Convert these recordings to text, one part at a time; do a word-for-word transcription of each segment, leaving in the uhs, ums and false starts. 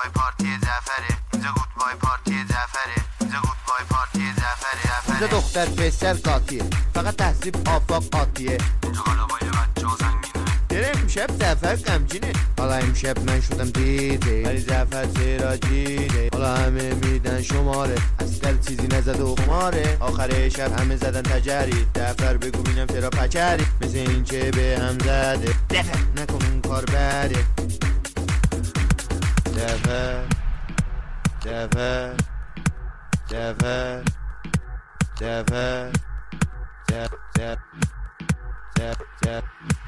بای پارتی زفره اینجا گود بای پارتی زفره اینجا گود بای پارتی زفره اینجا دختر پسر قاطیه فقط تحصیب آفاق قاطیه اینجا حالا با یه بچه ها زنگینه داره امشب زفر غمگینه حالا امشب من شدم دیده ولی زفر سراجیده حالا همه میدن شماره اصل چیزی نزد و خماره آخر شب همه زدن تجری زفر بگو بینم چرا پچری مثل این که به هم زده زفر نکن اون کار بده زفر زفر زفر زفر زفر زفر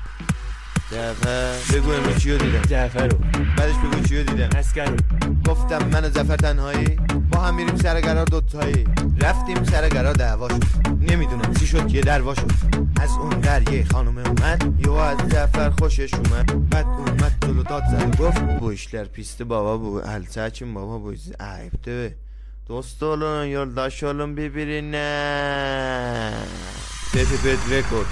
زفر بگو امروز چیو دیدم زفر رو بعدش بگو چیو دیدم اسکر رو گفتم من و زفر تنهایی با هم میریم سر قرار دوتایی رفتیم سر قرار دعوا شد نمیدونم چی شد یه دروا شد از اون در یه خانم اومد یهو از زفر خوشش اومد بعد اومد جلو داد زد گفت bu işler pisti baba bu el saçın baba bu ayıptı dost olun yoldaş olun birbirine Pepepet Records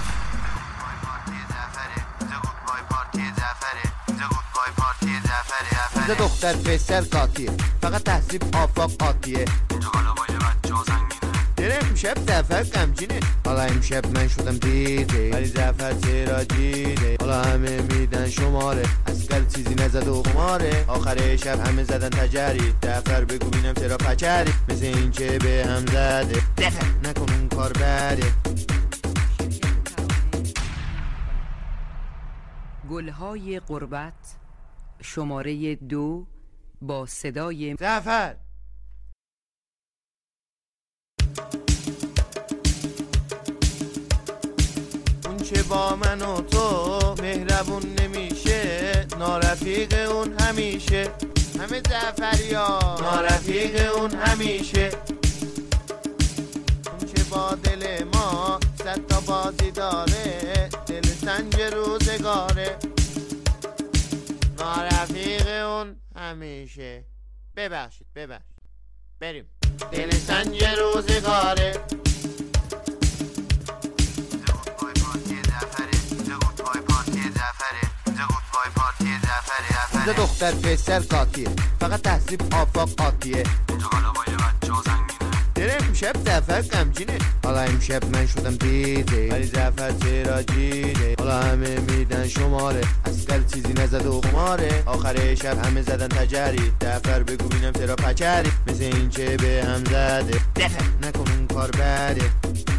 اینجا دختر پسر قاطیه فقط تحصیب آفاق قاطیه اینجا حالا با یه بچه ها زنگینه داره امشب زفر غمگینه حالا امشب من شدم دیده ولی زفر سراجیده حالا همه میدن شماره اصل چیزی نزد و خماره آخر شب همه زدن تجری زفر بگو بینم چرا پچری مثل این که به هم زده زفر نکن اون کار بده گلهای غربت شماره دو با صدای زفر اون چه با من و تو مهربون نمیشه نارفیق اون همیشه همه زفریا نارفیق اون همیشه اون چه با دل ما صد تا بازی داره دل سنج روزگاره نارفیق اون همیشه ببخشید ببخشید بریم دل سنج روزگاره اینجا دختر پسر قاطیه فقط تحصیب آفاق قاطیه اینجا حالا با یه بچه ها زنگینه داره امشب زفر غمگینه حالا امشب من شدم دیده ولی زفر سراجیده حالا همه میدن شماره اصل چیزی نزد و خماره آخر شب همه زدن تجری زفر بگو بینم چرا پچری مثل این که به هم زده زفر نکن اون کار بده